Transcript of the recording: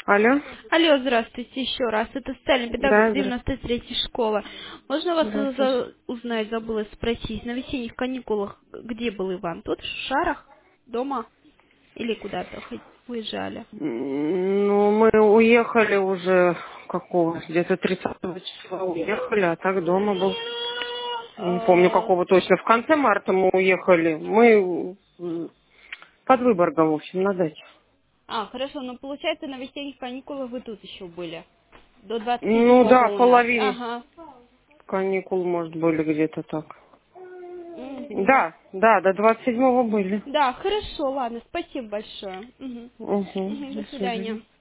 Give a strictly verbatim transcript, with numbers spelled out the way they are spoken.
Алло? Алло, здравствуйте еще раз. Это социальный педагог Да, здравствуйте. девяносто третьей школы. Можно вас э, Здравствуйте. за- узнать, забыла спросить, на весенних каникулах где был Иван? Тут, в Шарах? Дома? Или куда-то ход- уезжали? М, Ну, мы уехали уже, какого, где-то тридцатого числа уехали, а так дома был. Не помню, А, какого точно. В конце марта мы уехали. Мы м, под Выборгом, в общем, на даче. а, хорошо, но получается на весенних каникулах вы тут еще были. До двадцать Ну седьмого да, у нас. половину Ага. каникул, может, были где-то так. Мгм. Да, да, до двадцать седьмого были. Да, хорошо, ладно, спасибо большое. Мгм. Угу, Мгм, до до свидания. свидания.